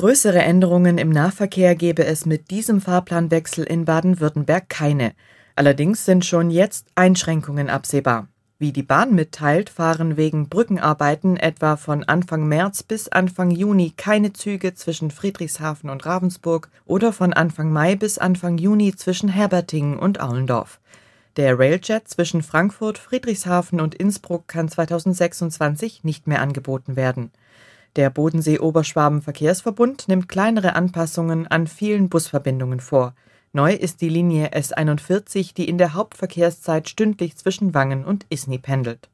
Größere Änderungen im Nahverkehr gebe es mit diesem Fahrplanwechsel in Baden-Württemberg keine. Allerdings sind schon jetzt Einschränkungen absehbar. Wie die Bahn mitteilt, fahren wegen Brückenarbeiten etwa von Anfang März bis Anfang Juni keine Züge zwischen Friedrichshafen und Ravensburg oder von Anfang Mai bis Anfang Juni zwischen Herbertingen und Aulendorf. Der Railjet zwischen Frankfurt, Friedrichshafen und Innsbruck kann 2026 nicht mehr angeboten werden. Der Bodensee-Oberschwaben-Verkehrsverbund nimmt kleinere Anpassungen an vielen Busverbindungen vor. Neu ist die Linie S41, die in der Hauptverkehrszeit stündlich zwischen Wangen und Isny pendelt.